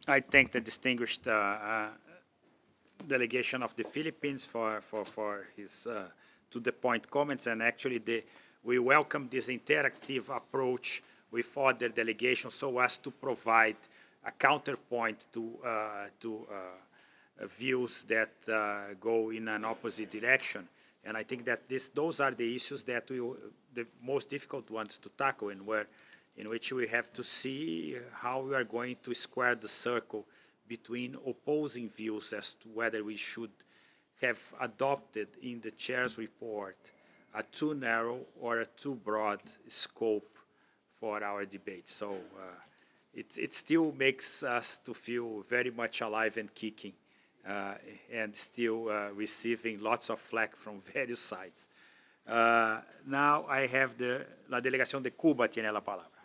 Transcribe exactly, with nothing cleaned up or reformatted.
I thank the distinguished uh, uh, delegation of the Philippines for for for his uh, to the point comments, and actually the we welcome this interactive approach with other delegations so as to provide a counterpoint to uh, to uh, views that uh, go in an opposite direction. And I think that this those are the issues that we the most difficult ones to tackle, and where in which we have to see how we are going to square the circle between opposing views as to whether we should have adopted in the chair's report a too narrow or a too broad scope for our debate. So uh, it, it still makes us to feel very much alive and kicking uh, and still uh, receiving lots of flack from various sides. Uh, now I have the, la delegación de Cuba tiene la palabra.